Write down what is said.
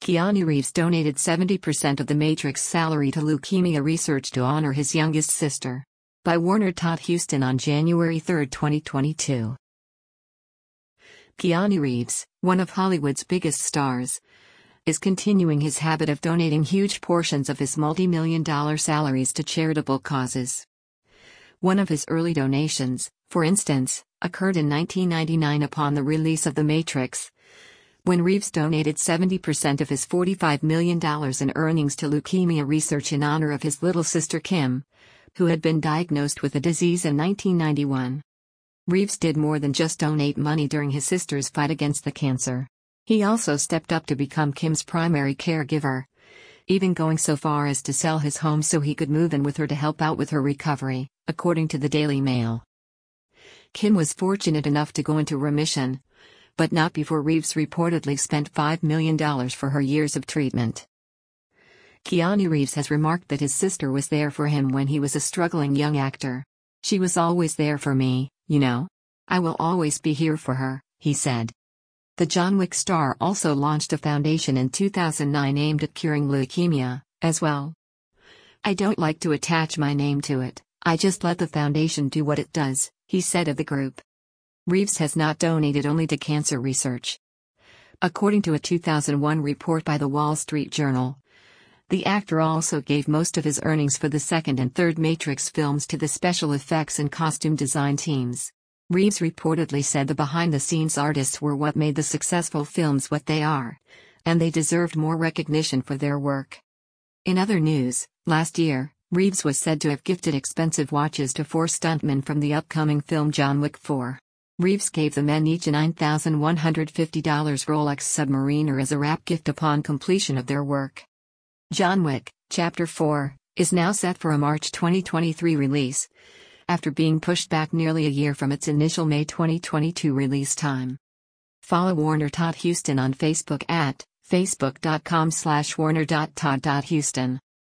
Keanu Reeves donated 70% of The Matrix salary to leukemia research to honor his youngest sister. By Warner Todd Huston on January 3, 2022. Keanu Reeves, one of Hollywood's biggest stars, is continuing his habit of donating huge portions of his multi-million-dollar salaries to charitable causes. One of his early donations, for instance, occurred in 1999 upon the release of The Matrix, when Reeves donated 70% of his $45 million in earnings to leukemia research in honor of his little sister Kim, who had been diagnosed with the disease in 1991. Reeves did more than just donate money during his sister's fight against the cancer. He also stepped up to become Kim's primary caregiver, even going so far as to sell his home so he could move in with her to help out with her recovery, according to the Daily Mail. Kim was fortunate enough to go into remission, but not before Reeves reportedly spent $5 million for her years of treatment. Keanu Reeves has remarked that his sister was there for him when he was a struggling young actor. "She was always there for me, you know. I will always be here for her," he said. The John Wick star also launched a foundation in 2009 aimed at curing leukemia, as well. "I don't like to attach my name to it, I just let the foundation do what it does," he said of the group. Reeves has not donated only to cancer research. According to a 2001 report by The Wall Street Journal, the actor also gave most of his earnings for the second and third Matrix films to the special effects and costume design teams. Reeves reportedly said the behind-the-scenes artists were what made the successful films what they are, and they deserved more recognition for their work. In other news, last year, Reeves was said to have gifted expensive watches to 4 stuntmen from the upcoming film John Wick 4. Reeves gave the men each a $9,150 Rolex Submariner as a wrap gift upon completion of their work. John Wick, Chapter 4, is now set for a March 2023 release, after being pushed back nearly a year from its initial May 2022 release time. Follow Warner Todd Huston on Facebook at facebook.com/warner.todd.huston.